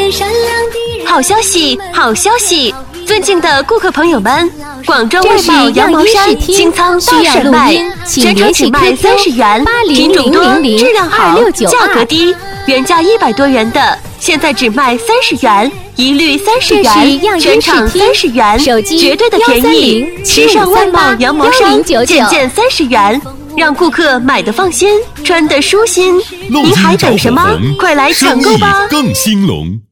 好消息，好消息！尊敬的顾客朋友们，广州卫宝羊毛衫清仓大甩卖，全场只卖30元，品种多，质量好，价格低，原价100多元的，现在只卖30元，一律30元，全场30元，绝对的便宜！时尚卫宝羊毛衫，件件30元。让顾客买的放心，穿的舒心，您还等什么？快来抢购吧！ 更兴隆。